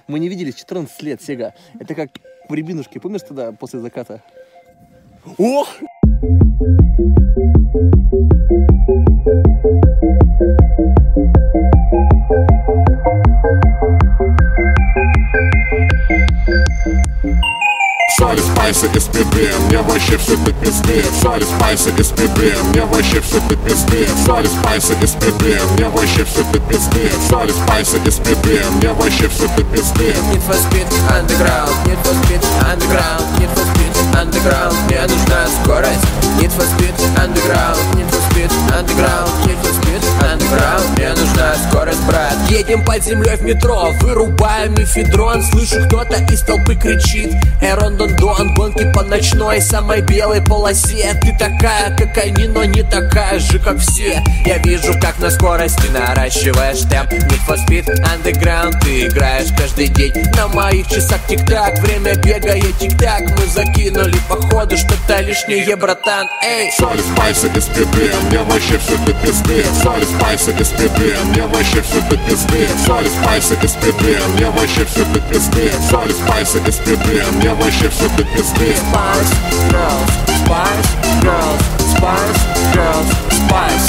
Мы не виделись 14 лет, Сега. Это как в Рябинушке, помнишь тогда, после заката? Ох! Соли, спайсы и спиды, мне вообще все до пизды. Соли, спайсы и спиды, мне вообще все до пизды. Соли, спайсы и спиды, мне вообще все до пизды. Соли, спайсы и спиды, мне вообще все до пизды. Need for Speed Underground, Need for Speed Underground, Need for Speed Underground, мне нужна скорость. Need for Speed Underground, Need for Speed Underground, Need for Speed Underground, мне нужна скорость, брат. Едем под землей в метро, вырубаем мефедрон. Слышу, кто-то из толпы кричит: Дон, гонки по ночной, самой белой полосе. Ты такая, как они, но не такая же, как все. Я вижу, как на скорости наращиваешь темп. Need for Speed Underground, ты играешь каждый день. На моих часах тик-так, время бегает тик-так. Мы закинули походу что-то лишнее, братан, эй. Соли, спайсы и спиды, мне вообще все до пизды. Соли, спайсы и спиды, мне вообще все до пизды. Соли, спайсы и спиды, мне вообще все до пизды. Соли, спайсы и спиды, мне вообще все до пизды. Spice Girls, Spice Girls, Spice Girls, Spice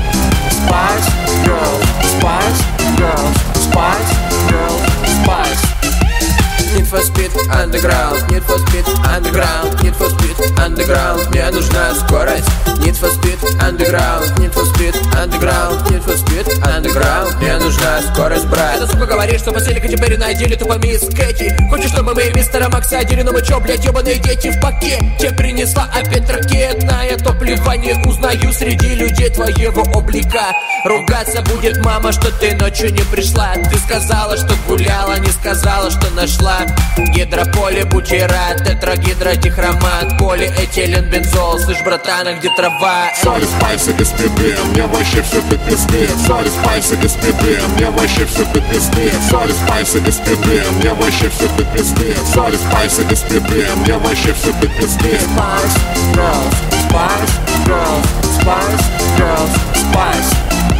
Spice Girls, Spice Girls, Spice Girls, Spice. Need for Speed Underground, Need for Speed Underground, Need for Speed Underground, мне нужна скорость. Need for Speed Underground, Need for Speed Underground, Need for Speed Underground, мне нужна скорость, брат. Это сука говорит, что последника теперь надели тупо мисс Кэти. Хочешь, чтобы мы мистера Макса одели, но мы чё, блядь, ебаные дети в пакете. Принесла опять ракетное топливо, не узнаю среди людей твоего облика. Ругаться будет мама, что ты ночью не пришла. Ты сказала, что гуляла, не сказала, что нашла. Гидрополибутират, тетрагидродихромат, полиэтиленбензол. Слышь, братан, а где трава? Соли, спайсы и спиды, мне вообще все до пизды. Соли, спайсы и спиды, мне вообще все до пизды. Соли, спайсы и спиды, мне вообще все до пизды. Соли, спайсы и спиды, мне вообще все до пизды. Spice Girls, Spice Girls, Spice Girls, Spice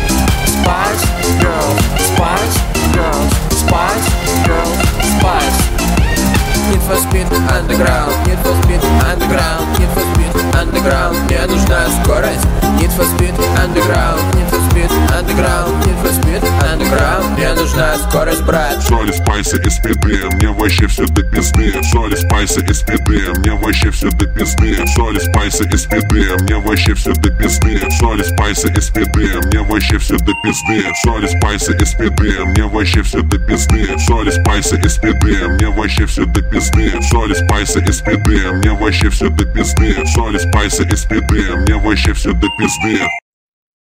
Spice Girls, Spice Girls, Spice Girls, Spice. Need for Speed Underground, Need for Speed Underground, Need for Speed Underground, мне нужна скорость. Need for Speed Underground, Need for Speed Underground, Need for Speed Underground, мне нужна скорость, брат. Соли, спайсы и спиды, мне вообще все до пизды. Соли, спайсы и спиды, мне вообще все до пизды. Соли, спайсы и спиды, мне вообще все до пизды. Соли, спайсы и спиды, мне вообще все до пизды. Соли, спайсы и спиды, мне вообще все до пизды. Соли, спайсы и спиды, мне вообще все до пизды. Соли, спайсы и спиды, мне вообще все до пизды. Соли, спайсы и спиды, мне вообще все до пизды.